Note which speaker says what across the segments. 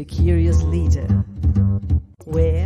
Speaker 1: the curious leader. Where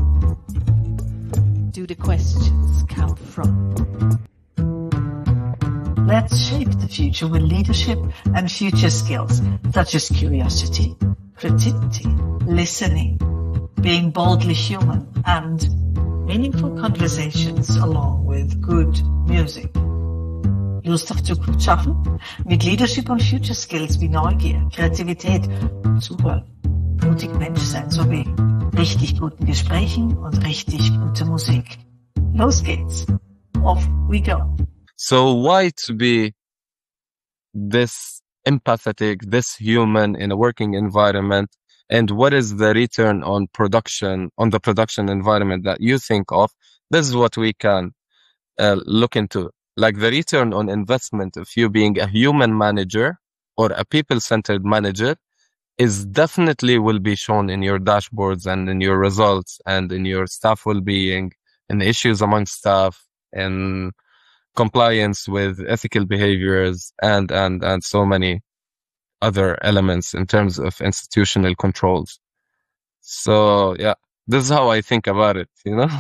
Speaker 1: do the questions come from?
Speaker 2: Let's shape the future with leadership and future skills such as curiosity, creativity, listening, being boldly human, and meaningful conversations along with good music. Lust auf Zukunft schaffen? Mit Leadership und Future Skills wie Neugier, Kreativität, Zuhören, mutig Mensch sein sowie richtig guten Gesprächen und richtig gute Musik. Los geht's. Off we go.
Speaker 3: So why to be this empathetic, this human in a working environment? And what is the return on the production environment that you think of? This is what we can look into. Like the return on investment of you being a human manager or a people-centered manager is definitely will be shown in your dashboards and in your results and in your staff well-being and issues among staff and compliance with ethical behaviors and so many other elements in terms of institutional controls. So yeah, this is how I think about it, you know?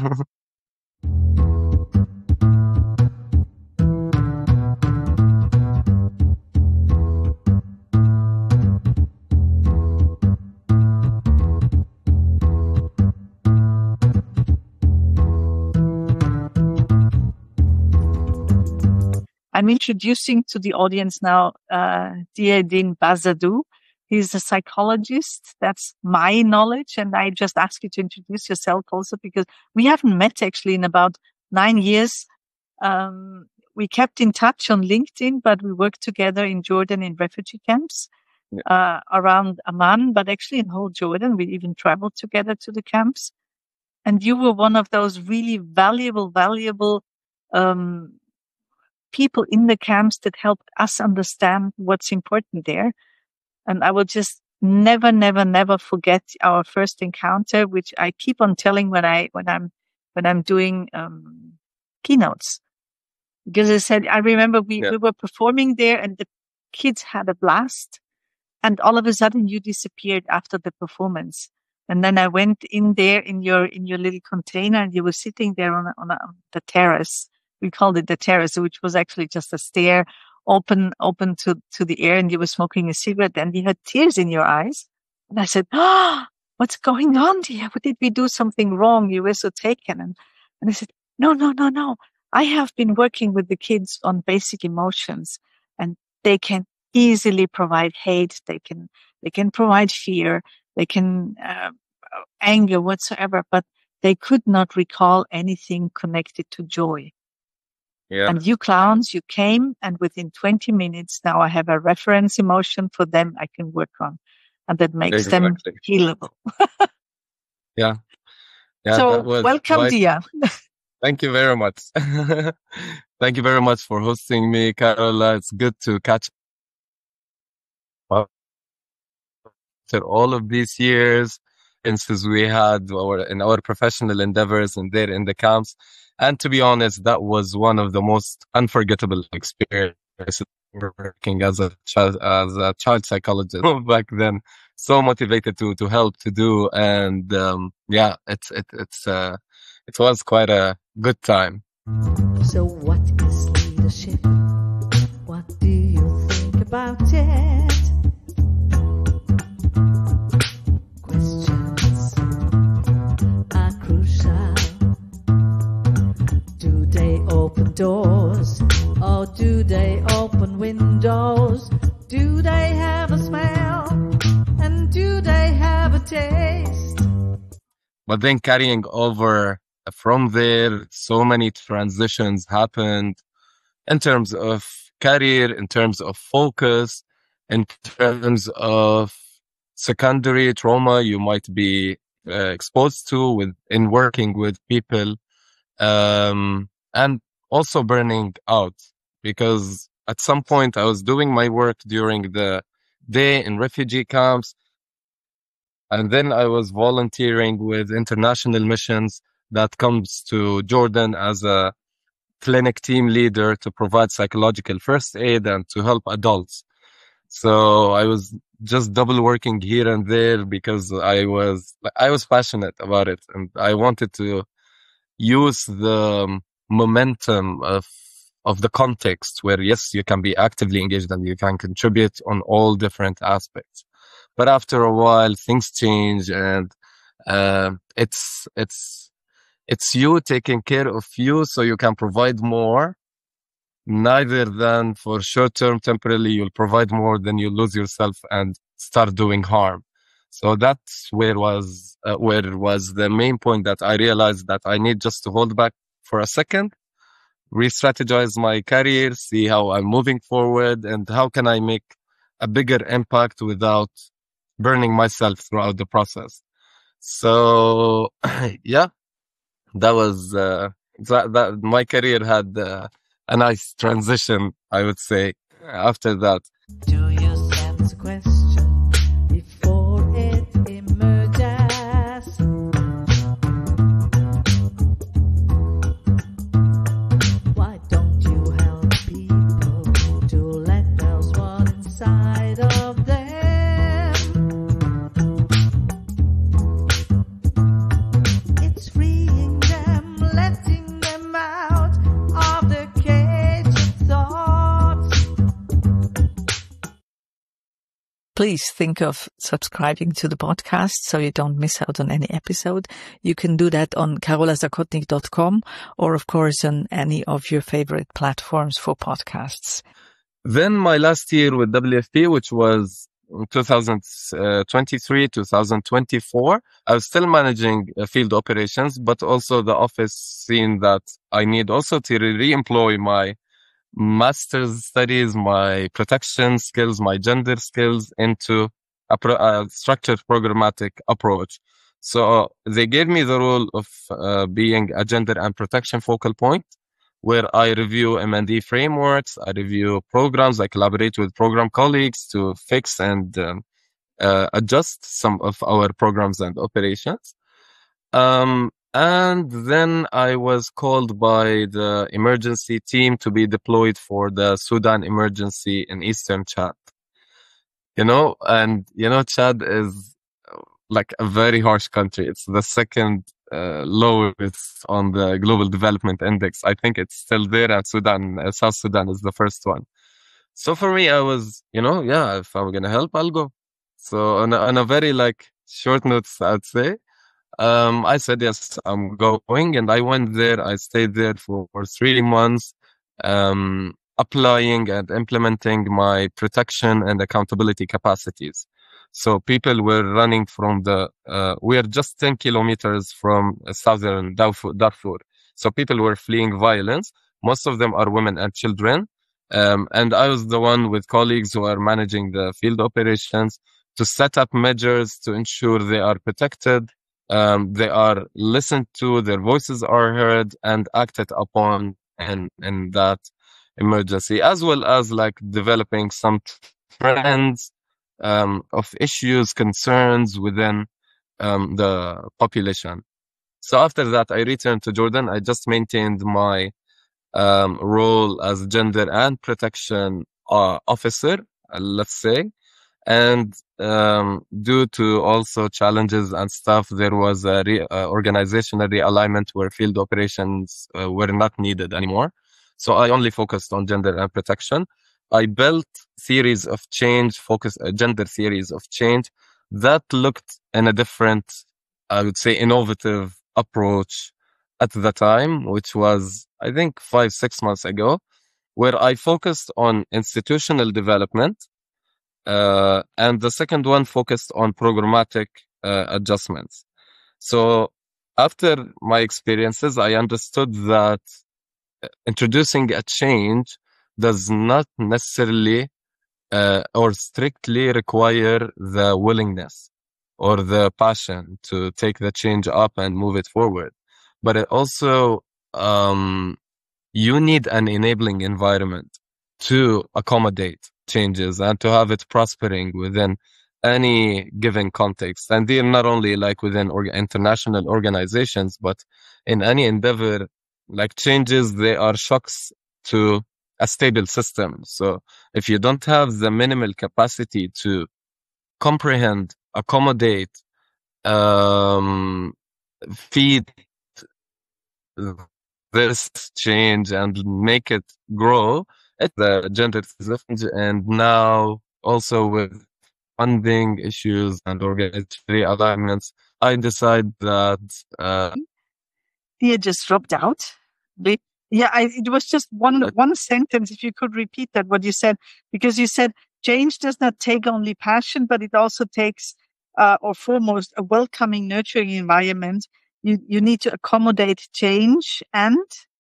Speaker 2: I'm introducing to the audience now Dieddine Bazadou. He's a psychologist. That's my knowledge. And I just ask you to introduce yourself also because we haven't met actually in about 9 years. We kept in touch on LinkedIn, but we worked together in Jordan in refugee camps around Amman, but actually in whole Jordan. We even traveled together to the camps. And you were one of those really valuable people in the camps that helped us understand what's important there. And I will just never forget our first encounter, which I keep on telling when I'm doing keynotes. Because I remember we were performing there and the kids had a blast, and all of a sudden you disappeared after the performance. And then I went in there in your little container, and you were sitting there on the terrace. We called it the terrace, which was actually just a stair open to the air, and you were smoking a cigarette and you had tears in your eyes. And I said, what's going on, dear? Did we do something wrong? You were so taken. And I said, no. I have been working with the kids on basic emotions, and they can easily provide hate. They can provide fear. They can, anger whatsoever, but they could not recall anything connected to joy.
Speaker 3: Yeah.
Speaker 2: And you clowns, you came, and within 20 minutes, now I have a reference emotion for them I can work on, and that makes them healable.
Speaker 3: Yeah.
Speaker 2: So welcome, Dia.
Speaker 3: Thank you very much. Thank you very much for hosting me, Carola. It's good to catch up after all of these years since we had in our professional endeavors and there in the camps. And to be honest, that was one of the most unforgettable experiences working as a child psychologist back then. So motivated to help to do, and it was quite a good time.
Speaker 1: So what is leadership? What do you think about it? Questions are crucial. Do they open doors, or do they open windows? Do they have a smell, and do they have a taste?
Speaker 3: But then carrying over from there, so many transitions happened in terms of career, in terms of focus, in terms of secondary trauma you might be exposed to in working with people, and also burning out, because at some point I was doing my work during the day in refugee camps, and then I was volunteering with international missions that comes to Jordan as a clinic team leader to provide psychological first aid and to help adults. So I was just double working here and there because I was passionate about it, and I wanted to use the momentum of the context where, yes, you can be actively engaged and you can contribute on all different aspects. But after a while, things change, and it's you taking care of you so you can provide more, neither than for short-term, temporarily, you'll provide more, then you lose yourself and start doing harm. So that's where it was the main point that I realized that I need just to hold back for a second, re-strategize my career, see how I'm moving forward, and how can I make a bigger impact without burning myself throughout the process. So, yeah, that was that my career had a nice transition, I would say, after that.
Speaker 1: Do you sense a question before it emerges? Why don't you help people to let those one inside of them? It's freeing them, letting them out of the cage of thoughts.
Speaker 2: Please think of subscribing to the podcast so you don't miss out on any episode. You can do that on karolasakotnik.com or, of course, on any of your favorite platforms for podcasts.
Speaker 3: Then my last year with WFP, which was 2023, 2024, I was still managing field operations, but also the office seen that I need also to re-employ my master's studies, my protection skills, my gender skills into a structured programmatic approach. So they gave me the role of being a gender and protection focal point, where I review M&E frameworks, I review programs, I collaborate with program colleagues to fix and adjust some of our programs and operations. And then I was called by the emergency team to be deployed for the Sudan emergency in Eastern Chad. Chad is like a very harsh country. It's the second lowest on the Global Development Index. I think it's still there, and South Sudan is the first one. So for me, I was, if I'm going to help, I'll go. So on a very short notes, I'd say, I said, yes, I'm going. And I went there. I stayed there for 3 months, applying and implementing my protection and accountability capacities. So people were running from we are just 10 kilometers from southern Darfur. So people were fleeing violence. Most of them are women and children. And I was the one with colleagues who are managing the field operations to set up measures to ensure they are protected. They are listened to, their voices are heard and acted upon in that emergency, as well as developing some trends of issues, concerns within the population. So after that, I returned to Jordan. I just maintained my role as gender and protection officer, let's say. And due to also challenges and stuff, there was a organizational realignment where field operations were not needed anymore. So I only focused on gender and protection. I built theories of change, gender theories of change that looked in a different, I would say, innovative approach at the time, which was, I think, 5-6 months ago, where I focused on institutional development. And the second one focused on programmatic adjustments. So after my experiences, I understood that introducing a change does not necessarily or strictly require the willingness or the passion to take the change up and move it forward. But it also, you need an enabling environment to accommodate changes and to have it prospering within any given context. And they're not only within international organizations, but in any endeavor, changes, they are shocks to a stable system. So if you don't have the minimal capacity to comprehend, accommodate, feed this change and make it grow at the gender and now also with funding issues and organizatory alignments, I decide that
Speaker 2: Dia just dropped out. It was just one sentence. If you could repeat that, what you said, because you said change does not take only passion, but it also takes, or foremost, a welcoming, nurturing environment. You need to accommodate change and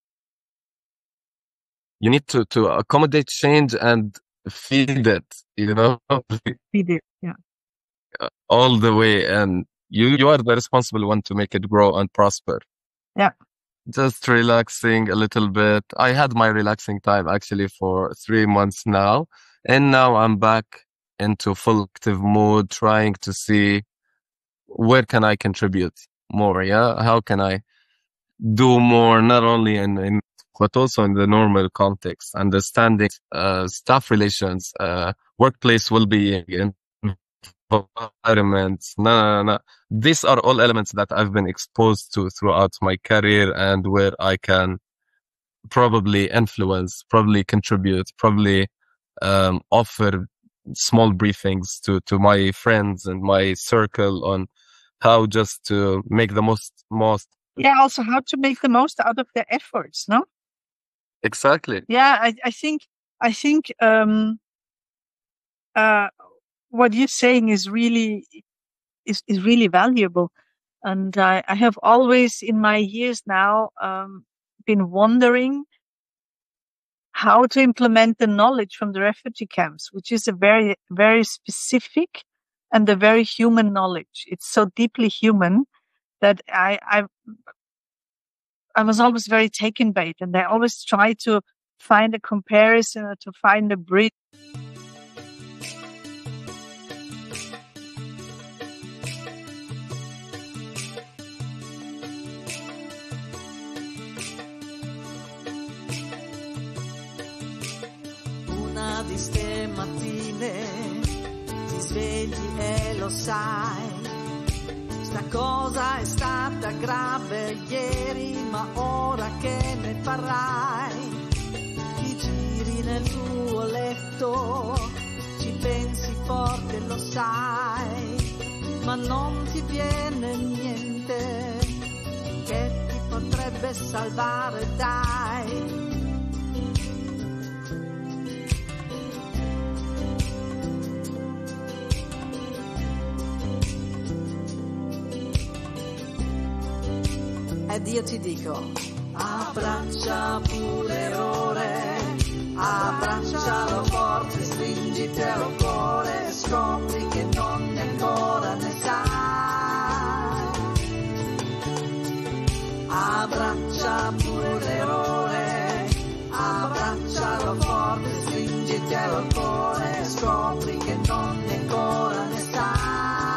Speaker 3: you need to accommodate change and feed it,
Speaker 2: feed it,
Speaker 3: all the way. And you are the responsible one to make it grow and prosper.
Speaker 2: Yeah.
Speaker 3: Just relaxing a little bit. I had my relaxing time actually for 3 months now. And now I'm back into full active mode, trying to see where can I contribute more. Yeah. How can I do more, not only in but also in the normal context, understanding staff relations, workplace well-being, environment. No. These are all elements that I've been exposed to throughout my career and where I can probably influence, probably contribute, probably offer small briefings to my friends and my circle on how just to make the most.
Speaker 2: Yeah, also how to make the most out of their efforts, no?
Speaker 3: Exactly.
Speaker 2: Yeah, I think what you're saying is really valuable, and I have always in my years now been wondering how to implement the knowledge from the refugee camps, which is a very, very specific and a very human knowledge. It's so deeply human that I was always very taken by it, and I always try to find a comparison or to find a bridge.
Speaker 1: Una di ste mattine ti svegli e lo sai. Sta cosa è stata grave ieri, ma ora che ne farai? Ti giri nel tuo letto, ci pensi forte, lo sai, ma non ti viene niente che ti potrebbe salvare, dai. Ed io ti dico, abbraccia pure l'ore, abbraccialo forte, stringiti al cuore, scopri che non ne ancora ne sai. Abbraccia pure l'ore, abbraccialo forte, stringiti al cuore, scopri che non ne ancora ne sai.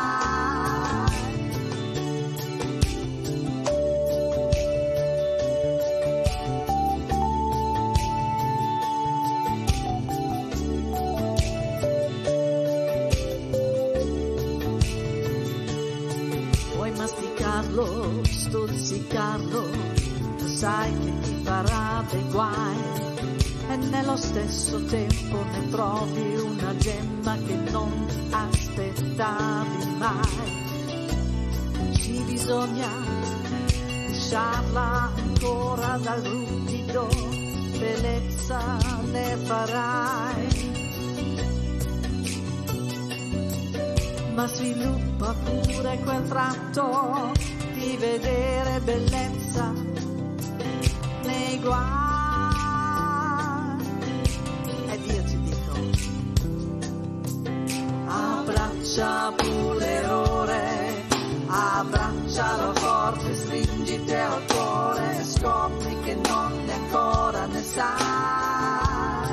Speaker 1: Stuzzicarlo, sai che ti farà dei guai e nello stesso tempo ne trovi una gemma che non aspettavi mai. Ci bisogna lasciarla ancora dal ruvido, bellezza ne farai. Ma sviluppa pure quel tratto di vedere bellezza nei guai. Ed io ti dico, abbraccia pure l'ore, abbraccialo forte, stringiti al cuore, scopri che non ne ancora ne sai.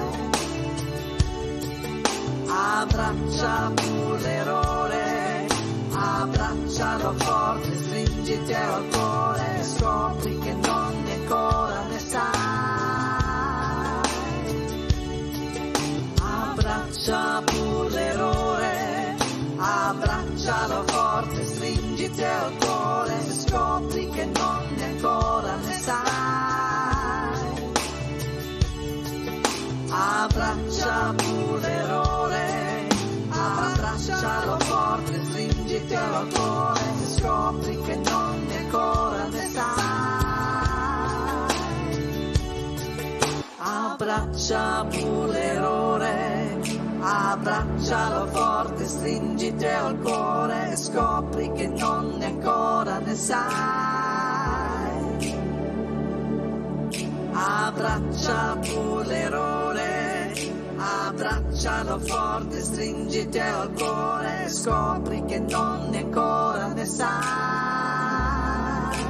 Speaker 1: Abbraccia pure l'ore, abbraccialo forte, stringiti al cuore, scopri che non ne ancora ne sai. Abbraccia pure l'ore, abbraccia pure l'errore, abbraccialo forte, stringitelo al cuore e scopri che non ne ancora ne sai. Abbraccia pure l'errore, abbraccialo forte, stringitelo al cuore e scopri che non ne ancora ne sai. Abbraccia pure l'errore, abbraccialo forte, stringitelo al cuore e scopri che non ne ancora ne sai.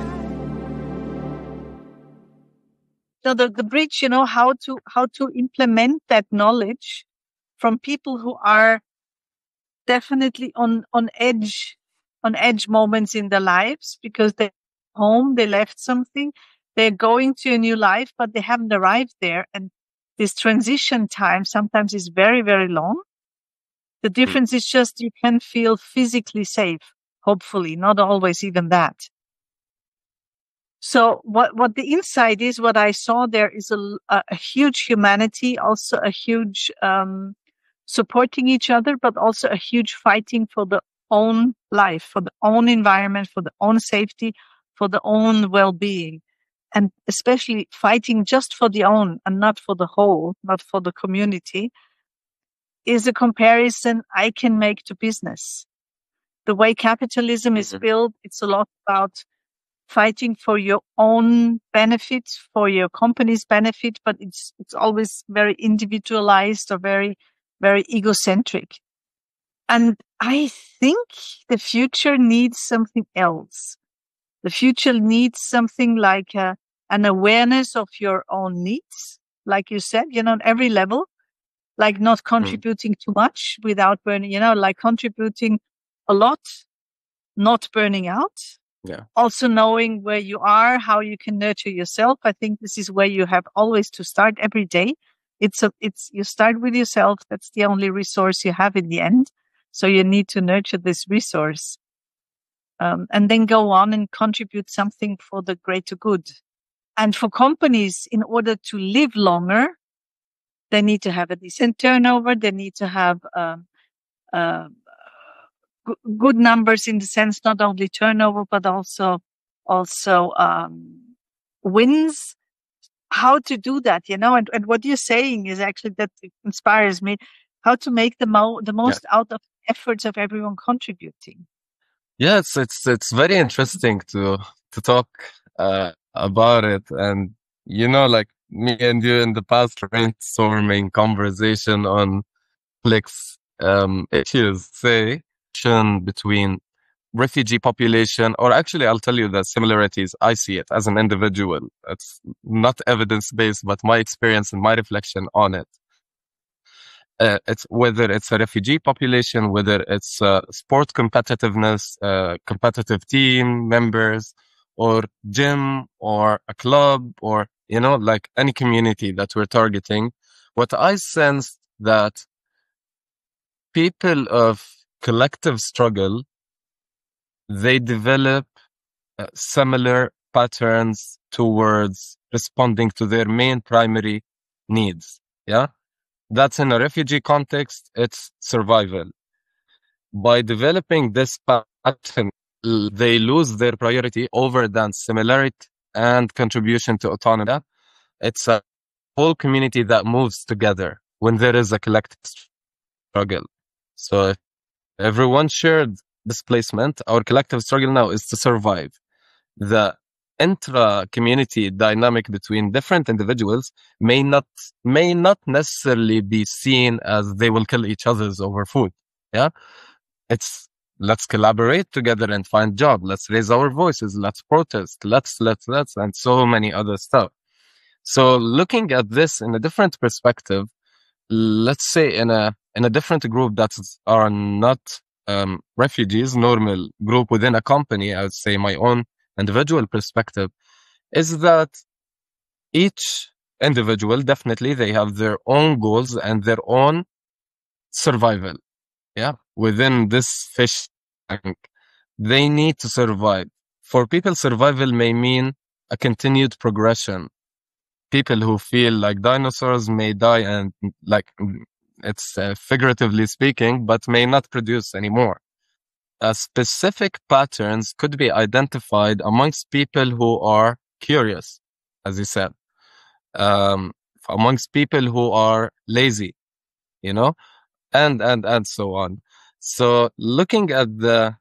Speaker 2: So the bridge, how to implement that knowledge from people who are definitely on edge moments in their lives, because they're home, they left something, they're going to a new life, but they haven't arrived there. And this transition time sometimes is very, very long. The difference is just you can feel physically safe, hopefully, not always even that. So what the insight is, what I saw there is a huge humanity, also a huge supporting each other, but also a huge fighting for the own life, for the own environment, for the own safety, for the own well-being, and especially fighting just for the own and not for the whole, not for the community, is a comparison I can make to business. The way capitalism is built, it's a lot about fighting for your own benefits, for your company's benefit, but it's always very individualized or very, very egocentric. And I think the future needs something else. The future needs something like an awareness of your own needs, like you said, on every level, like not contributing too much without burning, like contributing a lot, not burning out.
Speaker 3: Yeah.
Speaker 2: Also knowing where you are, how you can nurture yourself. I think this is where you have always to start every day. You start with yourself. That's the only resource you have in the end. So you need to nurture this resource. And then go on and contribute something for the greater good. And for companies, in order to live longer, they need to have a decent turnover. They need to have, good numbers in the sense, not only turnover, but also wins. How to do that, and what you're saying is actually that inspires me, how to make the most out of the efforts of everyone contributing.
Speaker 3: Yeah, it's very interesting to talk about it, and like me and you in the past brainstorming conversation on complex issues, say between refugee population, or actually I'll tell you the similarities. I see it as an individual. It's not evidence-based, but my experience and my reflection on it. It's whether it's a refugee population, whether it's sport competitiveness, competitive team members, or gym, or a club, or, like any community that we're targeting. What I sensed that people of collective struggle, they develop similar patterns towards responding to their main primary needs. Yeah. That's in a refugee context, it's survival. By developing this pattern, they lose their priority over than similarity and contribution to autonomy. It's a whole community that moves together when there is a collective struggle. So if everyone shared displacement, our collective struggle now is to survive. The intra-community dynamic between different individuals may not necessarily be seen as they will kill each other over food. Yeah, it's let's collaborate together and find job. Let's raise our voices. Let's protest. Let's and so many other stuff. So looking at this in a different perspective, let's say in a different group that are not refugees, normal group within a company, I would say my own individual perspective is that each individual, definitely they have their own goals and their own survival. Yeah. Within this fish tank, they need to survive. For people, survival may mean a continued progression. people who feel like dinosaurs may die and like it's figuratively speaking, but may not produce anymore. Specific patterns could be identified amongst people who are curious, as you said, amongst people who are lazy, you know, and so on. So looking at the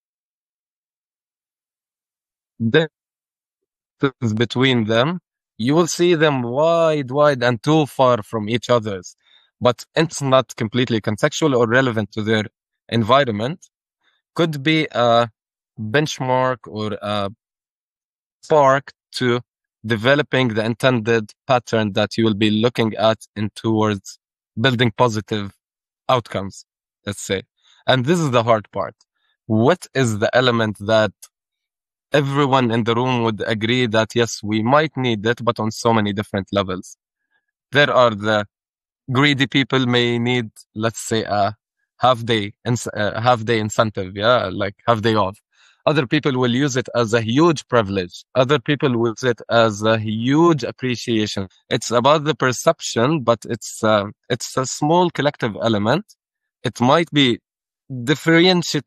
Speaker 3: distance between them, you will see them wide and too far from each other's, but it's not completely contextual or relevant to their environment. Could be a benchmark or a spark to developing the intended pattern that you will be looking at in towards building positive outcomes, let's say. And this is the hard part. What is the element that everyone in the room would agree that, yes, we might need it, but on so many different levels? There are the greedy people may need, let's say, a half day incentive, like half day off. Other people will use it as a huge privilege. Other people will use it as a huge appreciation. It's about the perception, but it's a small collective element. It might be differentiated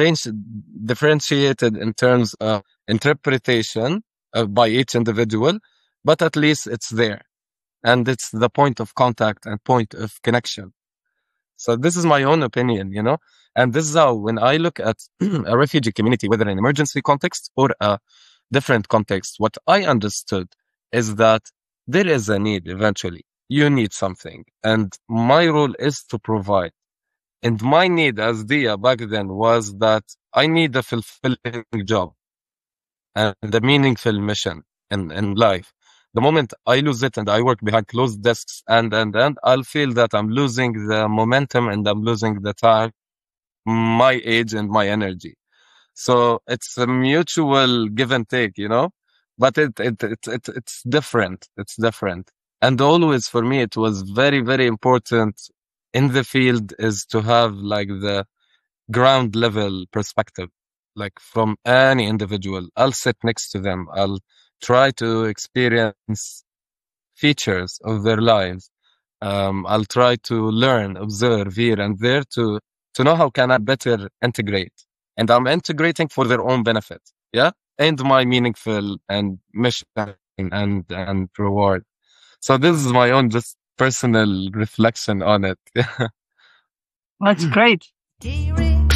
Speaker 3: in terms of interpretation by each individual, but at least it's there. And it's the point of contact and point of connection. So this is my own opinion, you know, and this is how, when I look at a refugee community, whether an emergency context or a different context, what I understood is that there is a need eventually. You need something. And my role is to provide. And my need as Dia back then was that I need a fulfilling job and a meaningful mission in life. The moment I lose it and I work behind closed desks and I'll feel that I'm losing the momentum and I'm losing the time, my age and my energy. So it's a mutual give and take, you know, but it's different. It's different. And always for me, it was very, very important in the field is to have like the ground level perspective, like from any individual. I'll sit next to them. I'll try to experience features of their lives. I'll try to learn, observe here and there to know how can I better integrate. And I'm integrating for their own benefit. Yeah. And my meaningful and mission and reward. So this is my own just personal reflection on it.
Speaker 2: That's great.
Speaker 1: Hearing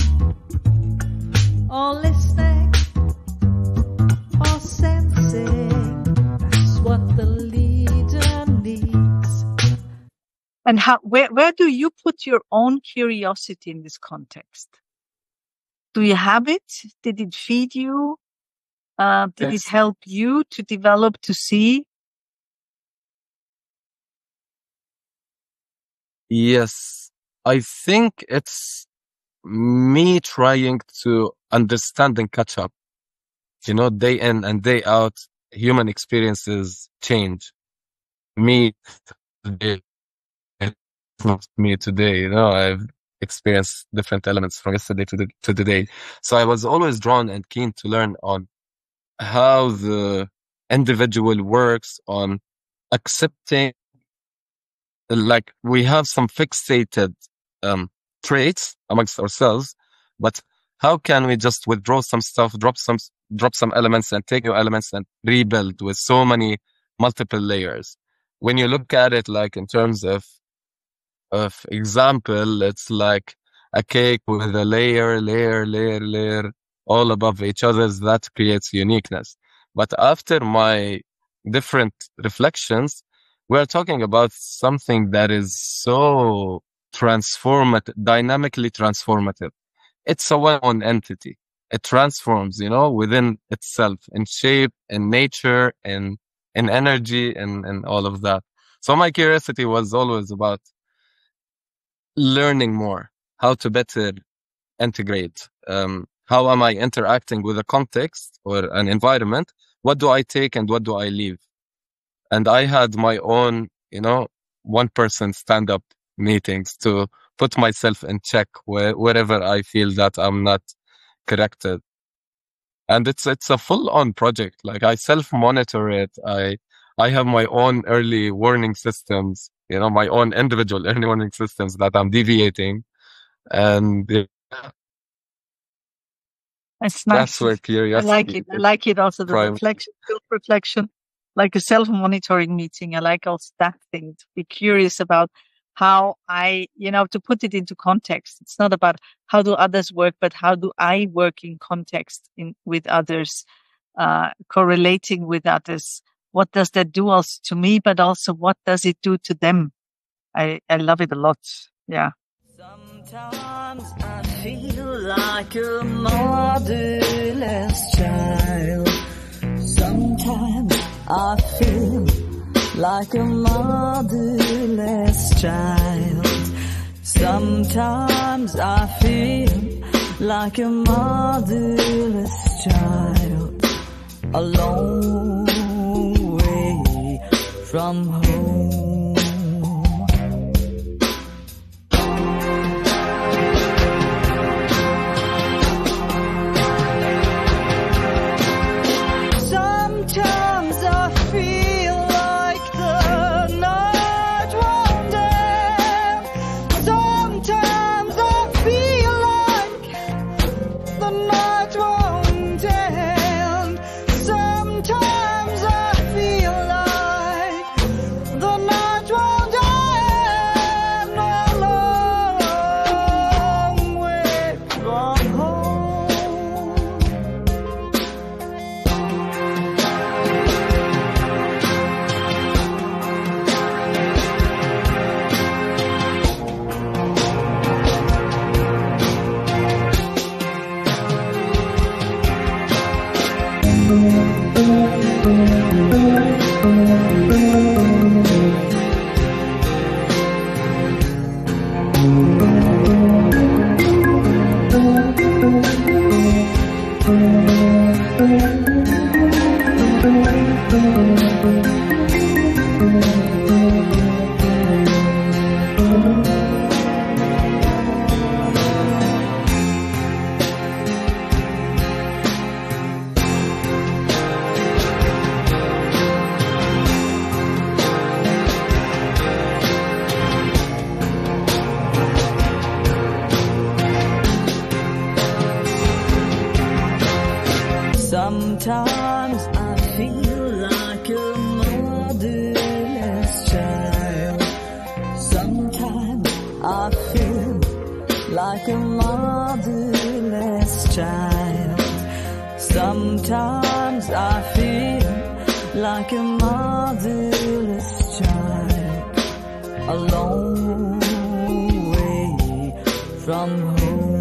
Speaker 1: or listening or sensing, that's what the leader needs.
Speaker 2: And where do you put your own curiosity in this context? Do you have it? Did it feed you? Did it help you to develop, to see?
Speaker 3: Yes, I think it's me trying to understand and catch up. You know, day in and day out, human experiences change. Me today, it's not me today. You know, I've experienced different elements from yesterday to today. So I was always drawn and keen to learn on how the individual works, on accepting. Like we have some fixated traits amongst ourselves, but how can we just withdraw some stuff, drop some elements and take new elements and rebuild with so many multiple layers? When you look at it like in terms of example, it's like a cake with a layer all above each other. That creates uniqueness. But after my different reflections, we're talking about something that is so transformative, dynamically transformative. It's a one entity. It transforms, you know, within itself in shape, in nature, in energy, and all of that. So my curiosity was always about learning more, how to better integrate. How am I interacting with a context or an environment? What do I take and what do I leave? And I had my own, you know, one-person stand-up meetings to put myself in check wherever I feel that I'm not corrected. And it's a full-on project. Like I self-monitor it. I have my own early warning systems, my own individual early warning systems that I'm deviating. And
Speaker 2: It's nice.
Speaker 3: that's where
Speaker 2: I
Speaker 3: curiosity.
Speaker 2: like it. I like it also, the
Speaker 3: prime.
Speaker 2: reflection, self-reflection, like a self-monitoring meeting. I like also that thing, to be curious about how I, to put it into context. It's not about how do others work, but how do I work in context with others, correlating with others. What does that do also to me, but also what does it do to them? I love it a lot. Yeah.
Speaker 1: Sometimes I feel like a motherless child. Sometimes I feel like a motherless child. Sometimes I feel like a motherless child. A long way from home. Sometimes I feel like a motherless child. Sometimes I feel like a motherless child. Sometimes I feel like a motherless child. A long way from home.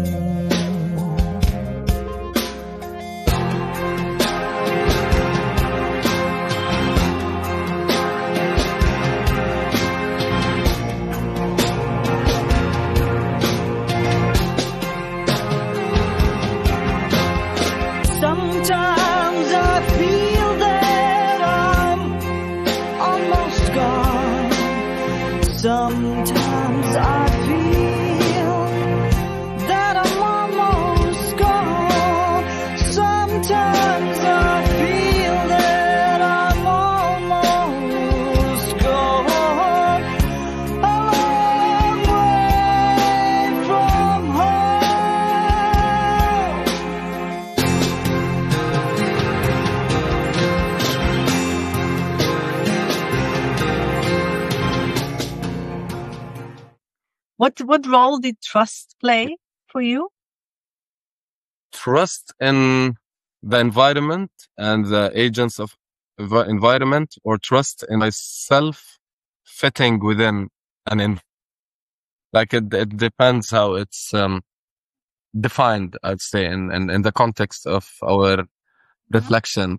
Speaker 1: Sometimes I feel that I'm almost gone. Sometimes I feel that I'm almost gone. Sometimes I feel that I'm almost gone. A long way from home.
Speaker 2: What role did trust play for you?
Speaker 3: Trust in the environment and the agents of the environment, or trust in myself fitting within like it depends how it's defined, I'd say, in the context of our reflection.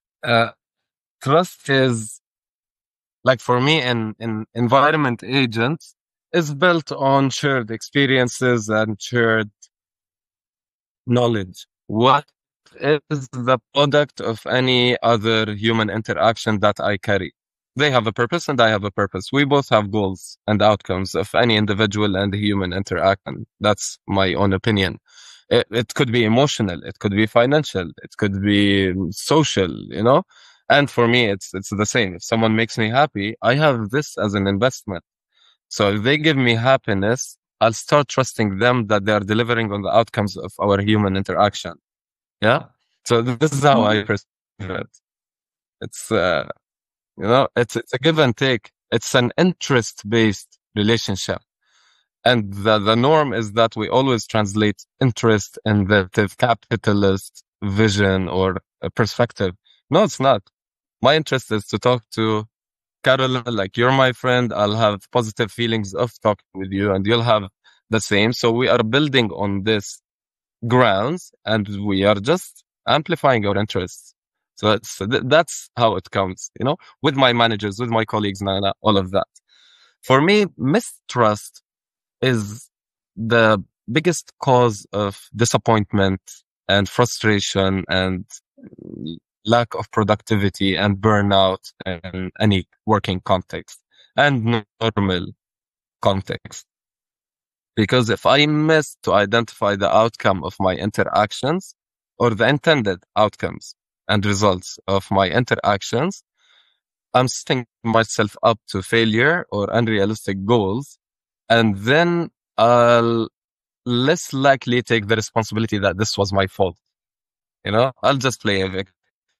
Speaker 3: Trust is, like, for me, in environment agents, is built on shared experiences and shared knowledge. What is the product of any other human interaction that I carry? They have a purpose and I have a purpose. We both have goals and outcomes of any individual and human interaction. That's my own opinion. It could be emotional, it could be financial, it could be social, And for me, it's the same. If someone makes me happy, I have this as an investment. So if they give me happiness, I'll start trusting them that they are delivering on the outcomes of our human interaction. Yeah. So this is how I perceive it. It's, it's a give and take. It's an interest-based relationship. And the norm is that we always translate interest in the capitalist vision or a perspective. No, it's not. My interest is to talk to Caroline, like you're my friend. I'll have positive feelings of talking with you and you'll have the same. So we are building on this grounds and we are just amplifying our interests. So that's how it comes, with my managers, with my colleagues, and all of that. For me, mistrust is the biggest cause of disappointment and frustration and lack of productivity and burnout in any working context and normal context. Because if I miss to identify the outcome of my interactions or the intended outcomes and results of my interactions, I'm setting myself up to failure or unrealistic goals. And then I'll less likely take the responsibility that this was my fault. I'll just play a victim.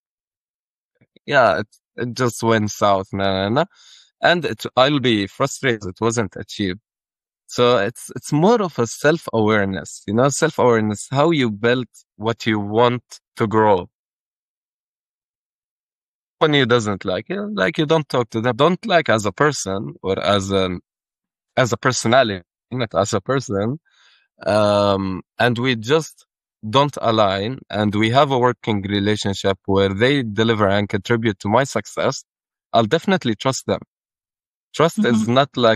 Speaker 3: Yeah, it just went south. And I'll be frustrated it wasn't achieved. So it's more of a self-awareness, self-awareness, how you build what you want to grow. When you doesn't like you don't talk to them, don't like as a person or as a personality, not as a person. And we just don't align and we have a working relationship where they deliver and contribute to my success, I'll definitely trust them. Trust is not like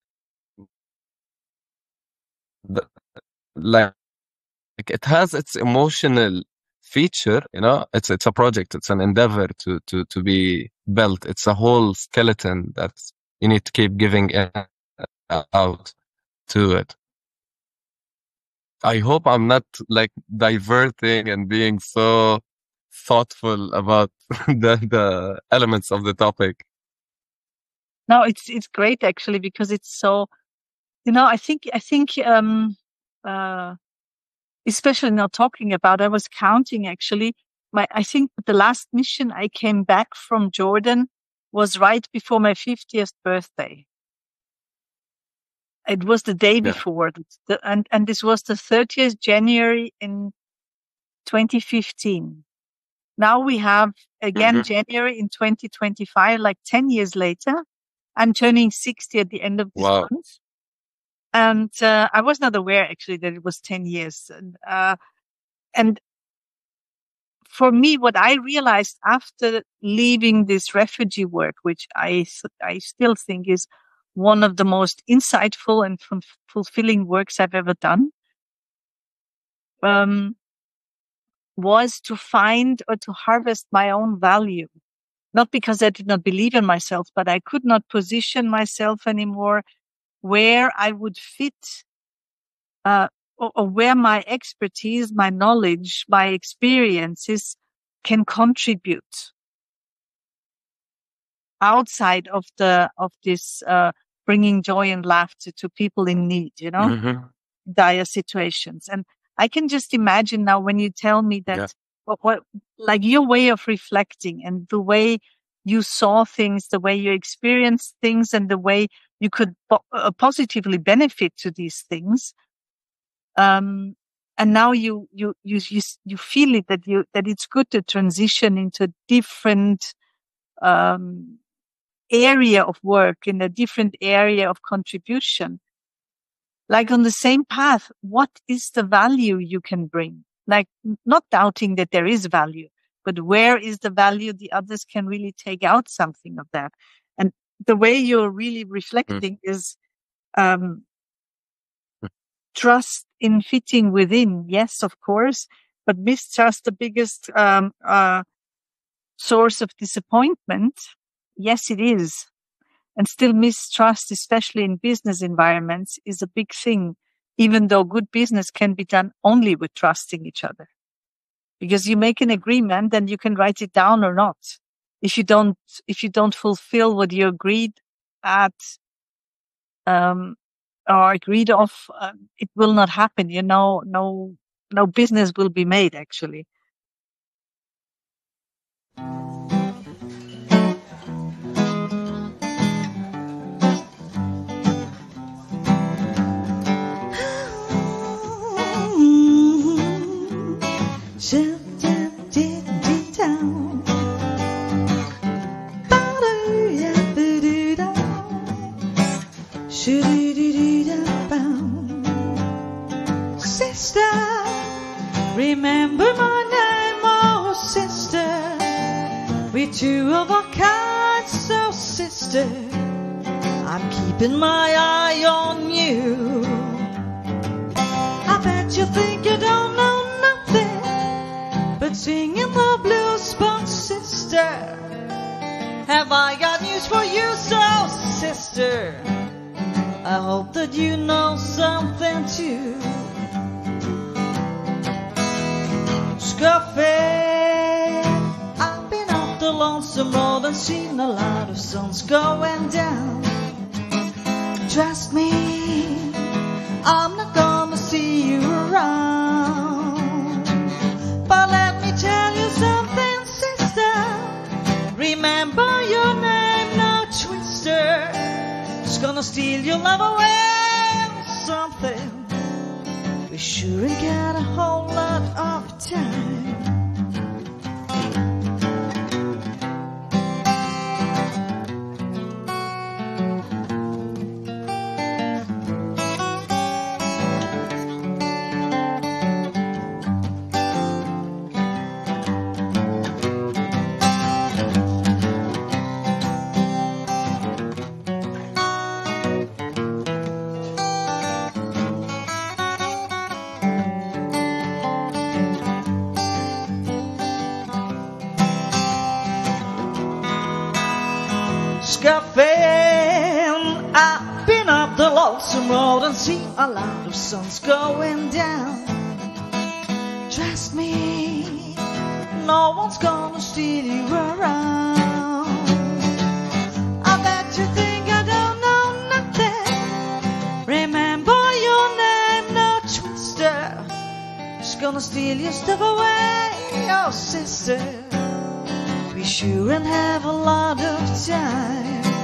Speaker 3: it has its emotional feature, it's a project, it's an endeavor to be built. It's a whole skeleton that you need to keep giving out to it. I hope I'm not like diverting and being so thoughtful about the elements of the topic.
Speaker 2: No, it's great actually, because it's so, I think, especially now talking about, I was counting actually, I think the last mission I came back from Jordan was right before my 50th birthday. It was the day before, and this was the 30th January in 2015. Now we have again January in 2025, like 10 years later. I'm turning 60 at the end of this month. And I was not aware actually that it was 10 years. And for me, what I realized after leaving this refugee work, which I still think is one of the most insightful and fulfilling works I've ever done, was to find or to harvest my own value. Not because I did not believe in myself, but I could not position myself anymore where I would fit, or where my expertise, my knowledge, my experiences can contribute outside of this, bringing joy and laughter to people in need, dire situations. And I can just imagine now when you tell me that, what like your way of reflecting and the way you saw things, the way you experienced things, and the way you could positively benefit to these things. And now you feel it that it's good to transition into a different area of work, in a different area of contribution. Like on the same path, what is the value you can bring? Like not doubting that there is value, but where is the value the others can really take out something of that? And the way you're really reflecting is trust in fitting within. Yes, of course, but mistrust, the biggest source of disappointment. Yes, it is. And still mistrust, especially in business environments, is a big thing, even though good business can be done only with trusting each other. Because you make an agreement and you can write it down or not. if you don't fulfill what you agreed at, or agreed of, it will not happen. No business will be made, actually.
Speaker 1: Sister, remember my name, oh sister. We're two of our kind, so sister, I'm keeping my eye on you. I bet you think you don't know nothing but singing the blues, but sister, have I got news for you, so sister, I hope that you know something too. Scuffing, I've been off the lonesome road and seen a lot of suns going down. Trust me, I'm not gonna see you around. But let me tell you something, sister, remember your name, no twister. It's gonna steal your love away or something. We sure ain't got a whole lot of time. Scuffing, I've been up the lonesome road and seen a lot of suns going down. Trust me, no one's gonna steal you around. I bet you think I don't know nothing. Remember your name, no twister. It's gonna steal your stuff away, oh sister. We sure and have a lot of time.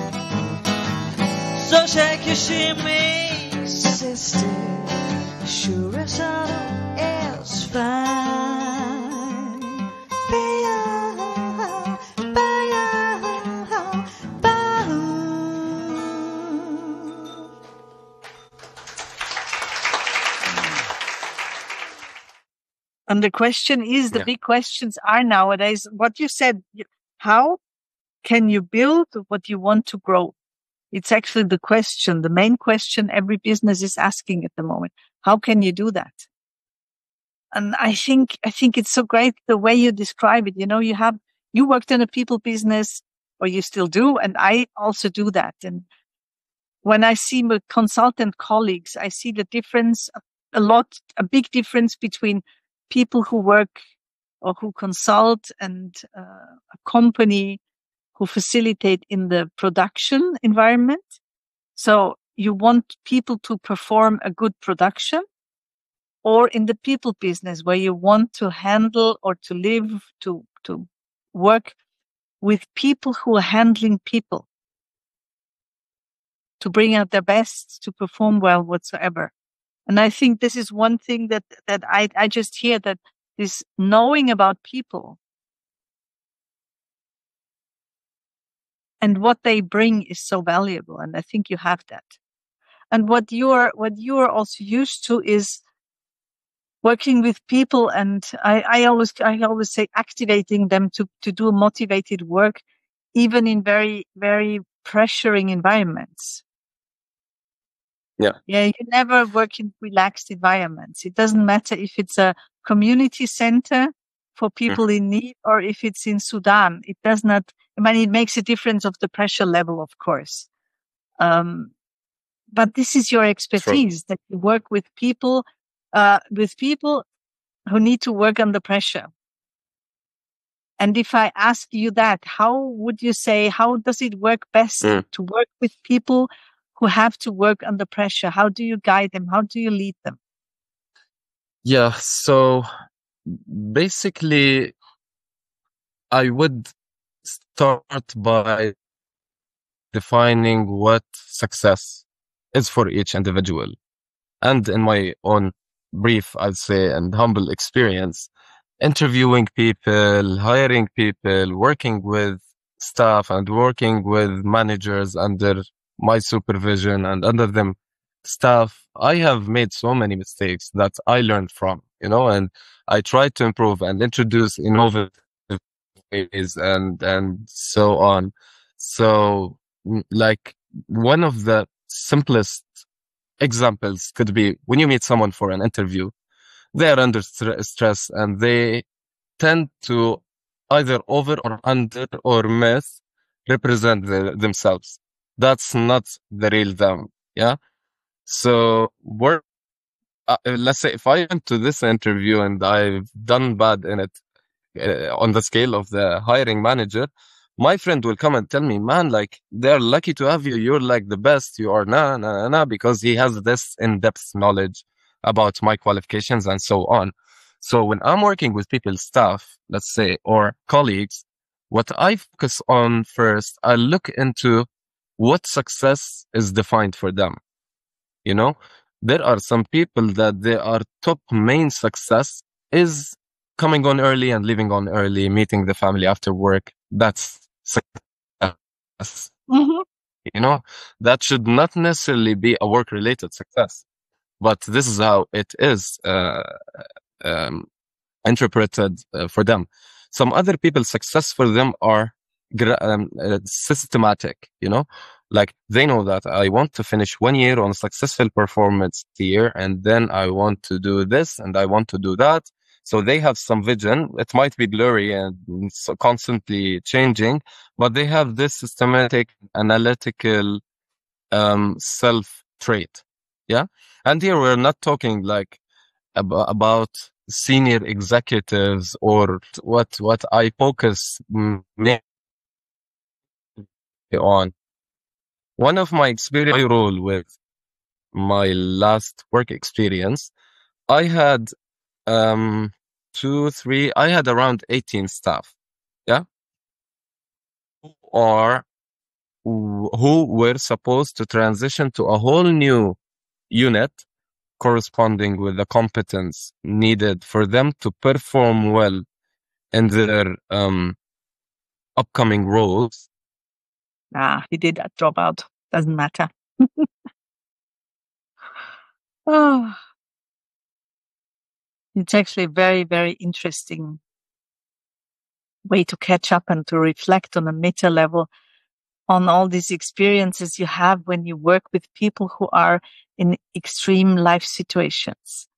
Speaker 1: So shake your shimmy, sister. Sure as autumn is fine. Bye, bye, bye.
Speaker 2: And the question is, the big questions are nowadays, what you said, how can you build what you want to grow? It's actually the question, the main question every business is asking at the moment. How can you do that? And I think it's so great the way you describe it. You worked in a people business, or you still do, and I also do that. And when I see my consultant colleagues, I see the difference, a big difference between people who work or who consult and a company who facilitate in the production environment. So you want people to perform a good production, or in the people business where you want to handle or to live, to work with people who are handling people, to bring out their best, to perform well whatsoever. And I think this is one thing that I just hear, that this knowing about people and what they bring is so valuable. And I think you have that. And what you are also used to is working with people. And I always say activating them to do motivated work, even in very, very pressuring environments.
Speaker 3: Yeah.
Speaker 2: You never work in relaxed environments. It doesn't matter if it's a community center for people in need or if it's in Sudan. It does not, it makes a difference of the pressure level, of course. But this is your expertise, that you work with people who need to work under pressure. And if I ask you that, how would you say, how does it work best to work with people who have to work under pressure? How do you guide them? How do you lead them?
Speaker 3: Yeah. So basically, I would start by defining what success is for each individual. And in my own brief, I'd say, and humble experience, interviewing people, hiring people, working with staff and working with managers under my supervision and under them staff, I have made so many mistakes that I learned from, and I tried to improve and introduce innovative ways and so on. So like one of the simplest examples could be when you meet someone for an interview, they are under stress and they tend to either over or under or myth represent themselves. That's not the real them. Yeah. So let's say if I went to this interview and I've done bad in it on the scale of the hiring manager, my friend will come and tell me, man, like they're lucky to have you. You're like the best. You are because he has this in-depth knowledge about my qualifications and so on. So when I'm working with people's staff, let's say, or colleagues, what I focus on first, I look into what success is defined for them. There are some people that their top main success is coming on early and leaving on early, meeting the family after work. That's success. That should not necessarily be a work-related success, but this is how it is interpreted for them. Some other people's success for them are systematic, like they know that I want to finish 1 year on a successful performance year, and then I want to do this and I want to do that. So they have some vision. It might be blurry and so constantly changing, but they have this systematic, analytical self trait. Yeah. And here we're not talking like about senior executives or what I focus on. One of my experience, my role with my last work experience, I had I had around 18 staff, yeah, who were supposed to transition to a whole new unit corresponding with the competence needed for them to perform well in their upcoming roles.
Speaker 2: He did that drop out. Doesn't matter. Oh. It's actually a very, very interesting way to catch up and to reflect on a meta level on all these experiences you have when you work with people who are in extreme life situations.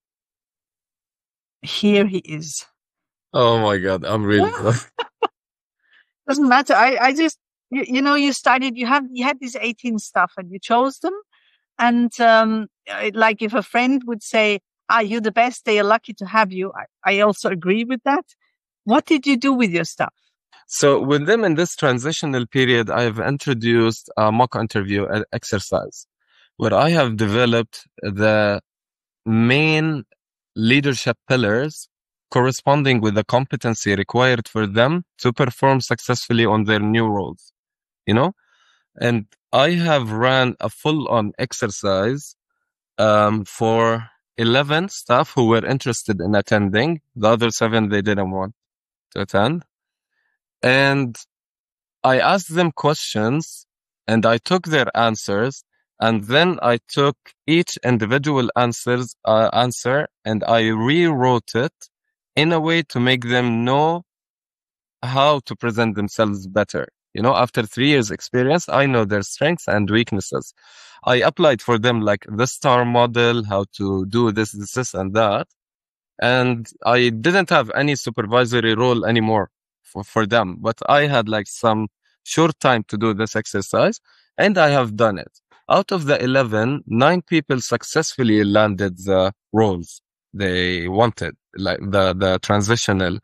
Speaker 2: Here he is.
Speaker 3: Oh my God, I'm really
Speaker 2: Doesn't matter. I just, you started, you had these 18 staff and you chose them. And like if a friend would say, you're the best, they are lucky to have you. I also agree with that. What did you do with your staff?
Speaker 3: So with them in this transitional period, I've introduced a mock interview exercise where I have developed the main leadership pillars corresponding with the competency required for them to perform successfully on their new roles, and I have ran a full-on exercise for 11 staff who were interested in attending. The other 7, they didn't want to attend. And I asked them questions and I took their answers, and then I took each individual answer and I rewrote it in a way to make them know how to present themselves better. After 3 years experience, I know their strengths and weaknesses. I applied for them like the STAR model, how to do this, and that. And I didn't have any supervisory role anymore for them, but I had like some short time to do this exercise, and I have done it. Out of the 11, 9 people successfully landed the roles they wanted, like the transitional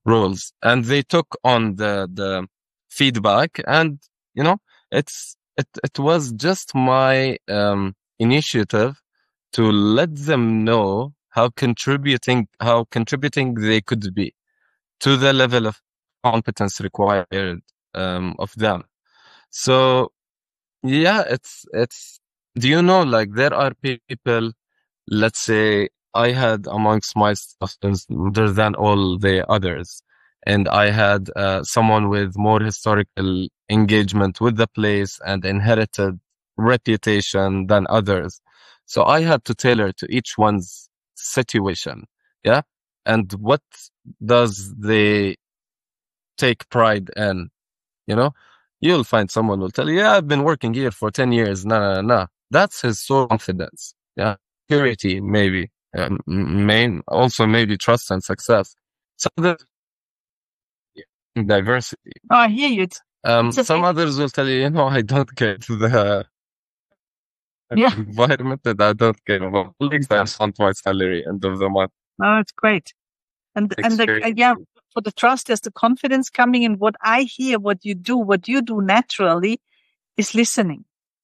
Speaker 3: roles, and they took on the feedback, and it was just my initiative to let them know how contributing they could be to the level of competence required of them. So yeah, it's do you know, like, there are people, let's say I had amongst my staff other than all the others, and I had someone with more historical engagement with the place and inherited reputation than others. So I had to tailor to each one's situation, yeah, and what does they take pride in, You'll find someone will tell you, yeah, I've been working here for 10 years. No. That's his sole confidence. Yeah. Purity, maybe. Also maybe trust and success. So the diversity.
Speaker 2: Oh, I hear you.
Speaker 3: Some others will tell you, I don't get the environment, that I don't get about colleagues. I want my salary end of the month.
Speaker 2: Oh, it's great. And for the trust, there's the confidence coming in. What I hear, what you do naturally is listening.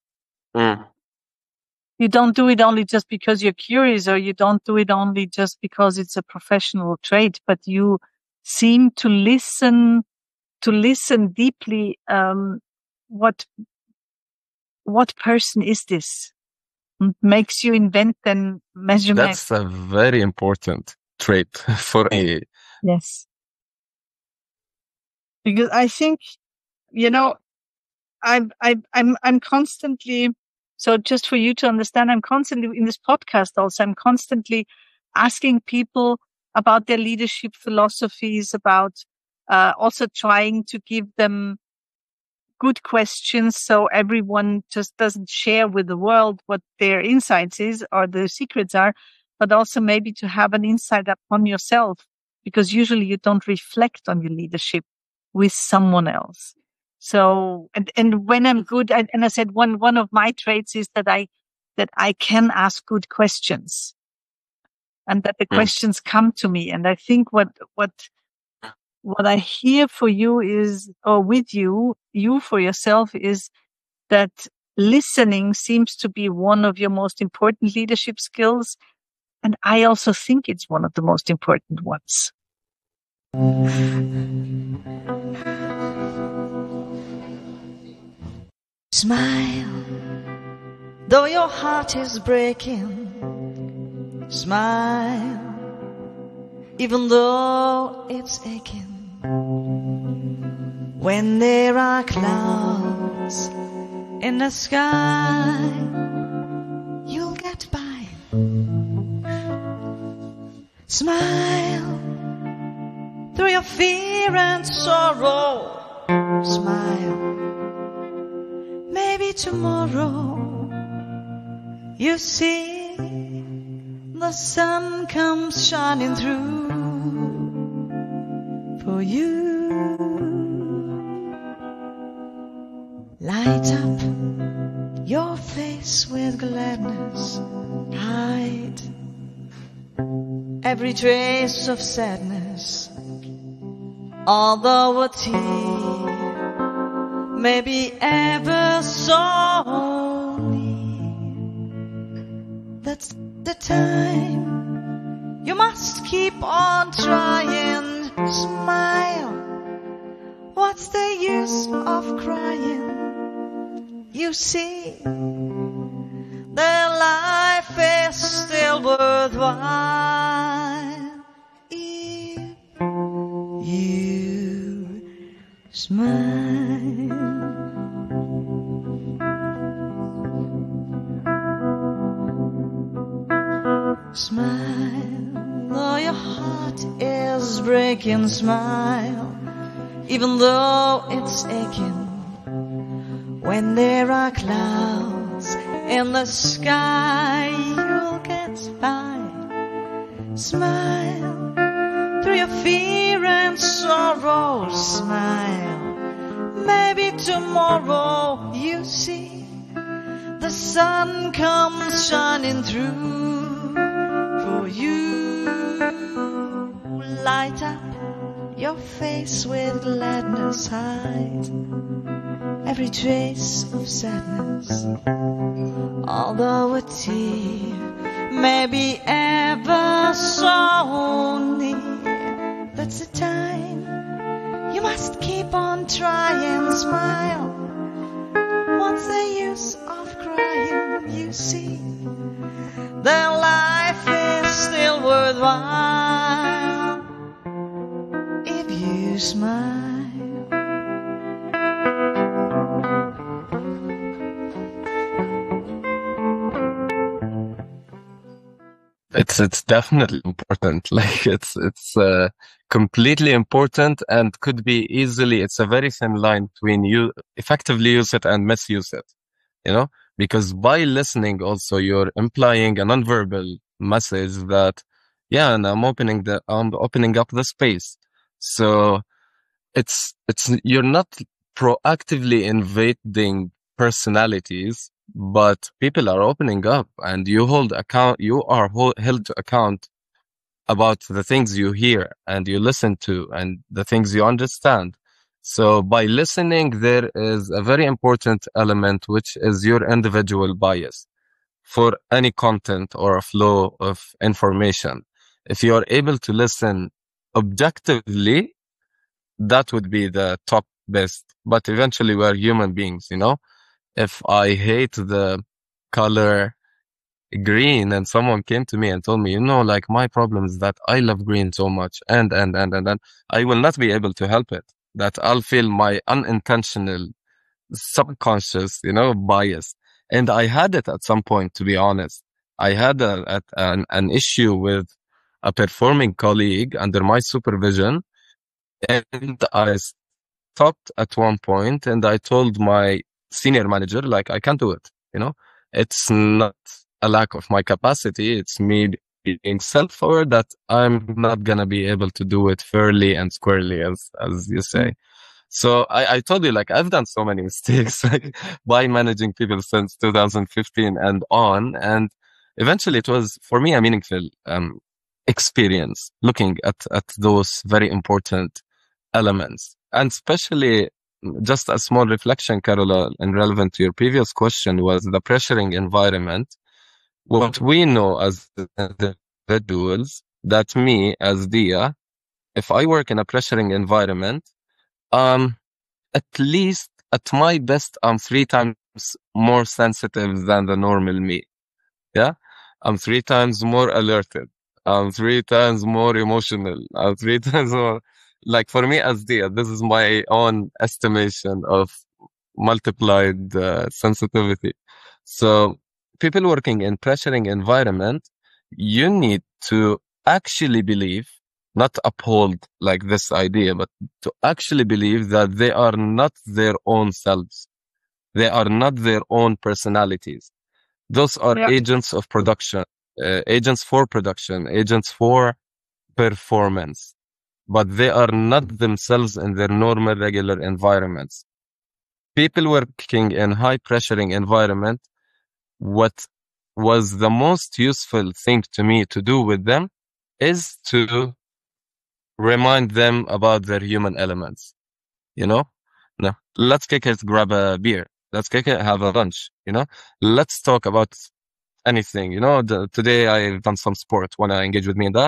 Speaker 2: You don't do it only just because you're curious, or you don't do it only just because it's a professional trait, but you seem to listen deeply. What person is this? Makes you invent and measurement.
Speaker 3: That's a very important trait for me.
Speaker 2: Yes. Because I think, I'm constantly, so just for you to understand, I'm constantly in this podcast also, I'm constantly asking people about their leadership philosophies, about also trying to give them good questions, so everyone just doesn't share with the world what their insights is or their secrets are, but also maybe to have an insight upon yourself, because usually you don't reflect on your leadership with someone else. So, and when I'm good, and I said one of my traits is that I can ask good questions, and that the questions come to me. And I think what I hear for you is, or with you for yourself, is that listening seems to be one of your most important leadership skills. And I also think it's one of the most important ones.
Speaker 1: Smile, though your heart is breaking. Smile, even though it's aching. When there are clouds in the sky, you'll get by. Smile through your fear and sorrow. Smile. Maybe tomorrow you see the sun comes shining through for you. Light up your face with gladness. Hide every trace of sadness. Although a tear may be ever so near, that's the time you must keep on trying. Smile, what's the use of crying? You see, their life is still worthwhile if you smile. Smile, though your heart is breaking. Smile, even though it's aching. When there are clouds in the sky, you'll get by. Smile through your fear and sorrow. Smile, maybe tomorrow you see the sun comes shining through for you. Light up your face with gladness hide every trace of sadness. Although a tear may be ever so near, that's the time you must keep on trying, smile. What's the use of crying? You see, their life is still worthwhile if you smile.
Speaker 3: It's definitely important. Like it's completely important and could be easily. It's a very thin line between you effectively use it and misuse it. You know, because by listening, also you're implying a nonverbal message that, yeah, and I'm opening up the space. So it's you're not proactively invading personalities, but people are opening up, and you are held to account about the things you hear and you listen to and the things you understand. So by listening, there is a very important element, which is your individual bias for any content or a flow of information. If you are able to listen objectively, that would be the top best. But eventually we're human beings, you know? If I hate the color green and someone came to me and told me, you know, like my problem is that I love green so much and I will not be able to help it. That I'll feel my unintentional subconscious, you know, bias. And I had it at some point, to be honest. I had an issue with a performing colleague under my supervision, and I stopped at one point and I told my senior manager, like, I can't do it. You know, it's not a lack of my capacity. It's me being self-aware that I'm not going to be able to do it fairly and squarely, as you say. So I told you, like, I've done so many mistakes like, by managing people since 2015 and on. And eventually it was, for me, a meaningful experience looking at those very important elements. And especially, just a small reflection, Carola, and relevant to your previous question, was the pressuring environment. What we know as individuals, that me as Dia, if I work in a pressuring environment, at least at my best, I'm 3 times more sensitive than the normal me. Yeah. I'm 3 times more alerted. I'm 3 times more emotional. I'm 3 times more, like, for me as Dia, this is my own estimation of multiplied sensitivity. So people working in pressuring environment, you need to actually believe, not uphold like this idea, but to actually believe that they are not their own selves. They are not their own personalities. Those are agents of production, agents for production, agents for performance, but they are not themselves in their normal, regular environments. People working in high pressuring environment, what was the most useful thing to me to do with them is to remind them about their human elements. You know, no, let's kick it, grab a beer. Let's kick it, have a lunch. You know, let's talk about anything. You know, today I've done some sport. Want to engage with me in that?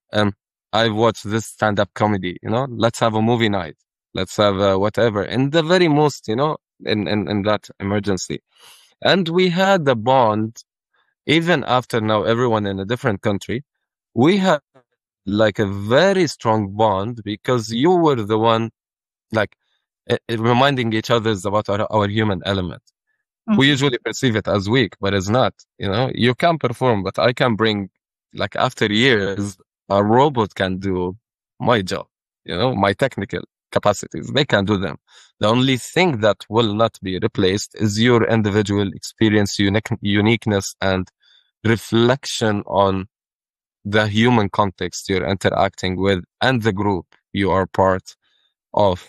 Speaker 3: I've watched this stand-up comedy. You know, let's have a movie night. Let's have whatever. In the very most, you know, in that emergency. And we had the bond, even after now everyone in a different country, we had like a very strong bond because you were the one, like, reminding each other about our human element. Mm-hmm. We usually perceive it as weak, but it's not. You know, you can perform, but I can bring, like, after years, a robot can do my job, you know, my technical capacities. They can do them. The only thing that will not be replaced is your individual experience, uniqueness, and reflection on the human context you're interacting with and the group you are part of.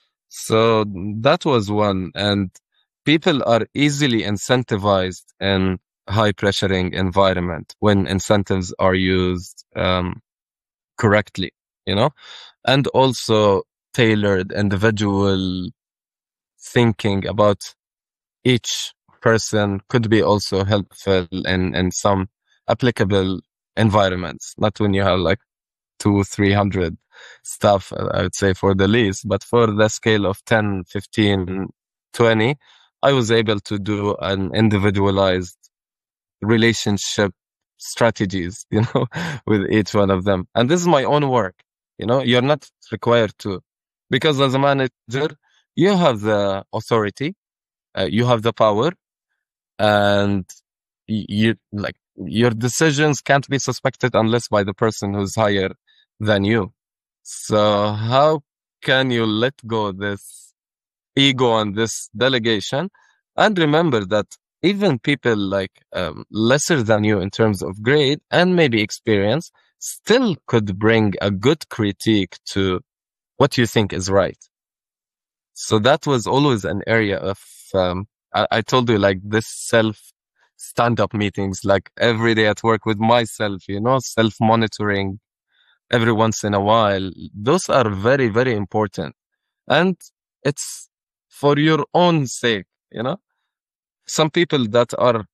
Speaker 3: So that was one. And people are easily incentivized in high pressuring environment when incentives are used correctly. and also tailored individual thinking about each person could be also helpful in some applicable environments, not when you have like 200-300 staff, I would say, for the least, but for the scale of 10, 15, 20, I was able to do an individualized relationship strategies, with each one of them. And this is my own work, you're not required to, because as a manager, you have the authority, you have the power, and your decisions can't be suspected unless by the person who's higher than you. So how can you let go this ego and this delegation, and remember that even people like lesser than you in terms of grade and maybe experience still could bring a good critique to what you think is right. So that was always an area of, I told you, like this stand-up meetings, like every day at work with myself, self-monitoring every once in a while. Those are very, very important. And it's for your own sake, Some people that are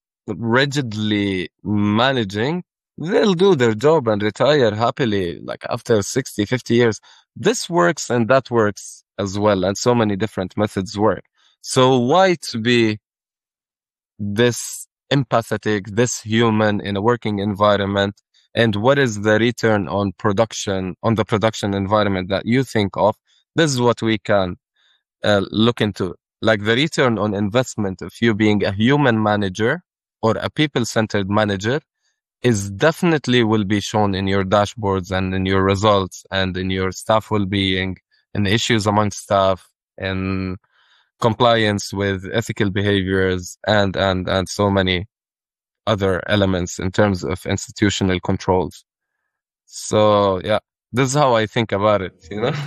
Speaker 3: rigidly managing, they'll do their job and retire happily, like after 60, 50 years. This works and that works as well. And so many different methods work. So why to be this empathetic, this human in a working environment? And what is the return on the production environment that you think of? This is what we can look into. Like the return on investment of you being a human manager or a people-centered manager is definitely will be shown in your dashboards and in your results and in your staff well-being, in issues among staff, and compliance with ethical behaviors and so many other elements in terms of institutional controls. So yeah, this is how I think about it,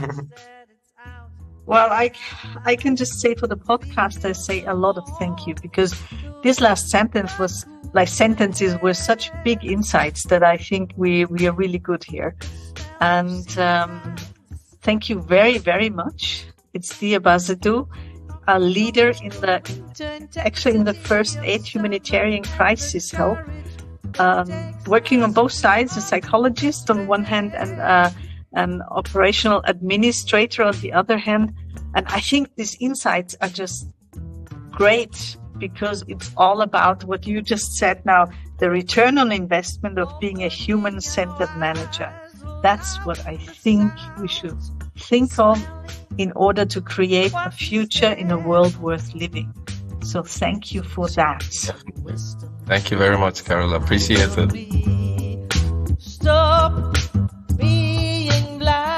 Speaker 2: Well, I can just say for the podcast, I say a lot of thank you, because this last sentences were such big insights that I think we are really good here. And thank you very, very much. It's Dia Bazadou, a leader in the first aid humanitarian crisis help, working on both sides, a psychologist on one hand and an operational administrator on the other hand. And I think these insights are just great, because it's all about what you just said now, the return on investment of being a human-centered manager. That's what I think we should think of in order to create a future in a world worth living. So thank you for that.
Speaker 3: Thank you very much, Carol. Appreciate it.
Speaker 1: Stop being blind.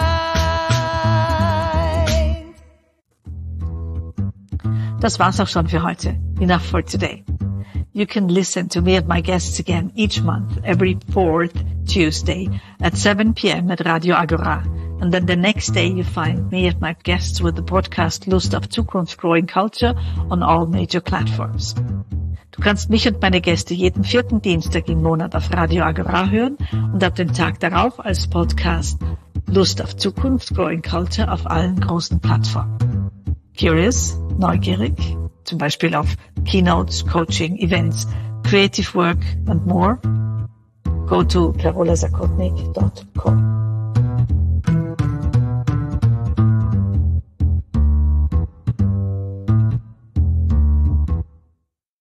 Speaker 2: Das war's auch schon für heute. Enough for today. You can listen to me and my guests again each month, every 4th Tuesday at 7 p.m. at Radio Agora. And then the next day you find me and my guests with the podcast Lust auf Zukunft Growing Culture on all major platforms. Du kannst mich und meine Gäste jeden 4. Dienstag im Monat auf Radio Agora hören und ab dem Tag darauf als Podcast Lust auf Zukunft Growing Culture auf allen großen Plattformen. Curious? Neugierig? Zum Beispiel auf Keynotes, Coaching, Events, Creative Work and more? Go to carolasakotnik.com.